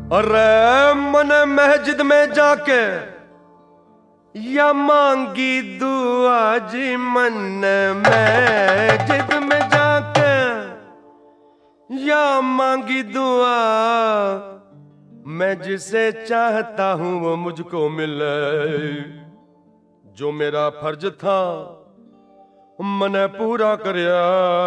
अरे मन मस्जिद में जाके या मांगी दुआ जी, मन मस्जिद में जाके या मांगी दुआ। मैं जिसे चाहता हूं वो मुझको मिले, जो मेरा फर्ज था मैंने पूरा करया।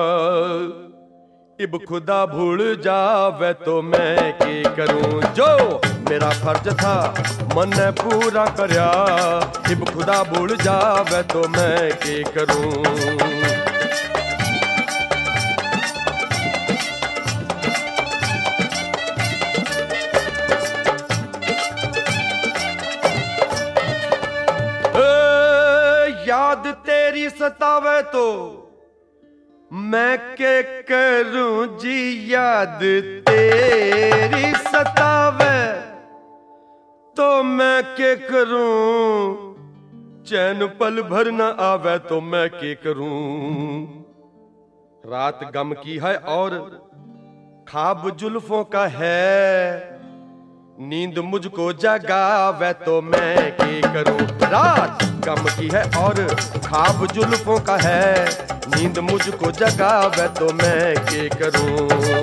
इब खुदा भूल जावे तो मैं की करूं, जो मेरा फर्ज था मैंने पूरा करया। इब खुदा भूल जावे तो मैं की करूं। याद तेरी सतावे तो मैं के करूं जी, याद तेरी सतावे तो मैं के करूं। चैन पल भर न आवे तो मैं के करूं। रात गम की है और ख्वाब जुल्फों का है, नींद मुझको जगावे तो मैं के करूं। रात गम की है और ख्वाब जुल्फों का है, नींद मुझको जगावे तो मैं के करूं।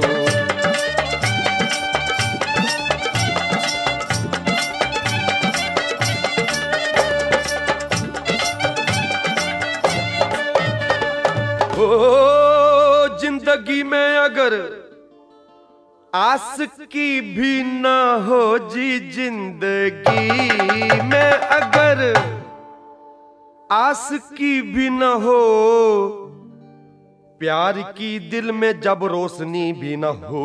ओ जिंदगी में अगर आस की भी ना हो जी, जिंदगी में अगर आस की भी न हो, प्यार की दिल में जब रोशनी भी न हो,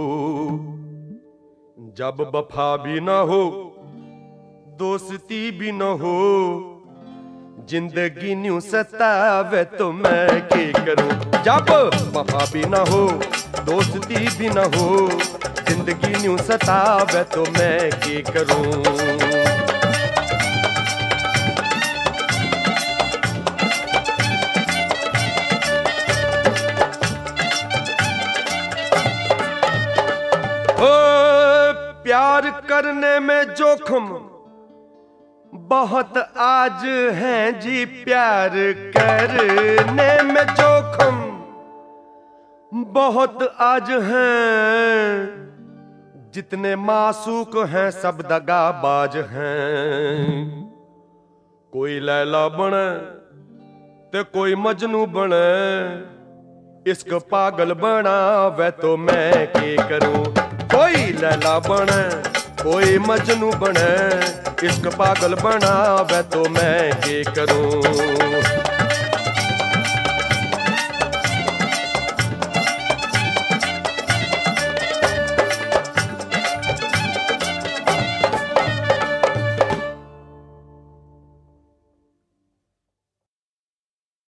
जब वफा भी न हो, दोस्ती भी न हो, जिंदगी न्यू सतावे तो मैं के करूं। जब वफा भी न हो, दोस्ती भी न हो, जिंदगी न्यू सतावे तो मैं के करूं। प्यार करने में जोखम बहुत आज हैं जी, प्यार करने में जोखम बहुत आज हैं। जितने मासूक हैं सब दगाबाज हैं। कोई लैला बने ते कोई मजनू बने, इश्क पागल बनावे तो मैं के करूं। कोई लैला बने कोई मजनू बने, इश्क पागल बनावे तो मैं के करूं।